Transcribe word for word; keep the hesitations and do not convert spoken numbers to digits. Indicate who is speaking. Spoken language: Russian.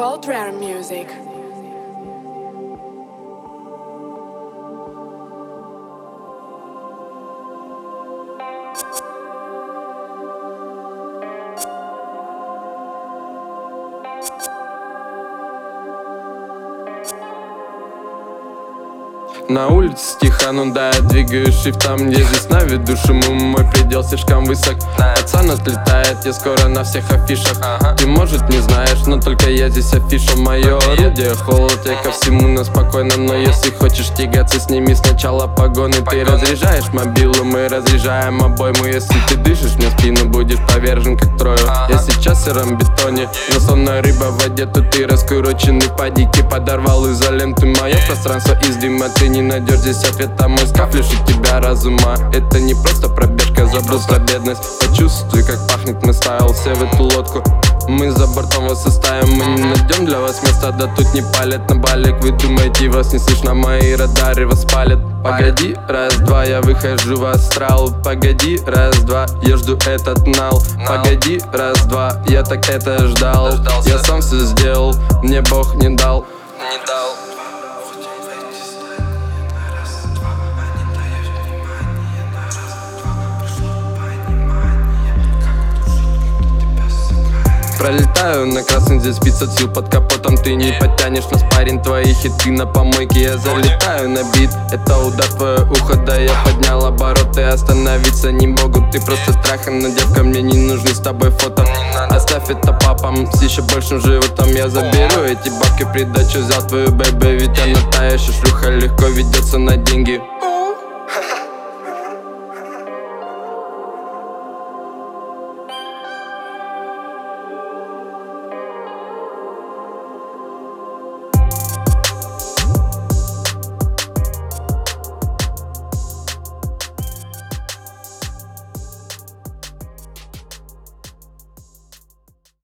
Speaker 1: Gold Rare Music.
Speaker 2: На улице тихо, ну да, я двигаюсь шифтом. Я здесь на виду, шуму, мой предел слишком высок. Пацан отлетает, я скоро на всех афишах. Ты, может, не знаешь, но только я здесь афиша. Мое орудие холод, я ко всему на спокойно. Но если хочешь тягаться, сними сначала погоны. Ты разряжаешь мобилу, мы разряжаем обойму. Если ты дышишь мне в спину, будешь повержен как трою. Я сейчас в сером бетоне, но сонная рыба в воде. Тут ты раскуроченный по дике, подорвал изоленты. Мое пространство из дыма, ты не найдешь здесь ответа. Мой скаф лишит тебя разума. Это не просто пробежка, забудь про бедность. Почувствуй, как пахнет мой стайл, все в эту лодку. Мы за бортом вас оставим, мы не найдем для вас места. Да тут не палят на балик, вы думаете, вас не слышно, мои радары вас палят. Погоди, раз-два, я выхожу в астрал. Погоди, раз-два, я жду этот нал. Погоди, раз-два, я так это ждал. Я сам все сделал, мне Бог не дал. Не дал. Пролетаю на красный, здесь пятьсот сил под капотом. Ты не подтянешь на спарринг, твои хиты на помойке. Я залетаю на бит, это удар в твое ухо. Да я поднял обороты, остановиться не могу. Ты просто страхан, но девка, мне не нужны с тобой фото. Оставь это папам с еще большим животом. Я заберу эти бабки в придачу, взял твою бэйбэ. Ведь она та еще шлюха, легко ведется на деньги.